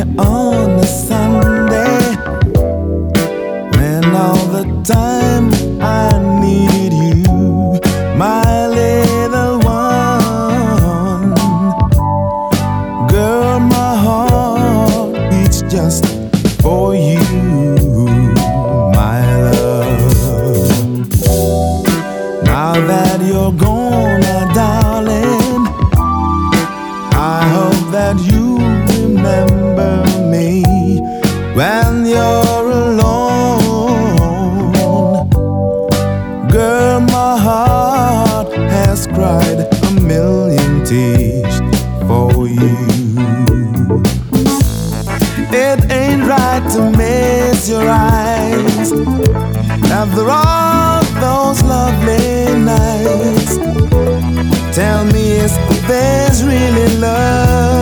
me on a Sunday when all the time I need you, my little one. Girl, my heart beats just for you, my love. Now that you're gone, darling, I hope that you remember me when you're alone. Girl, my heart has cried a million tears for you. It ain't right to miss your eyes after all those lovely nights. Tell me, is this really love?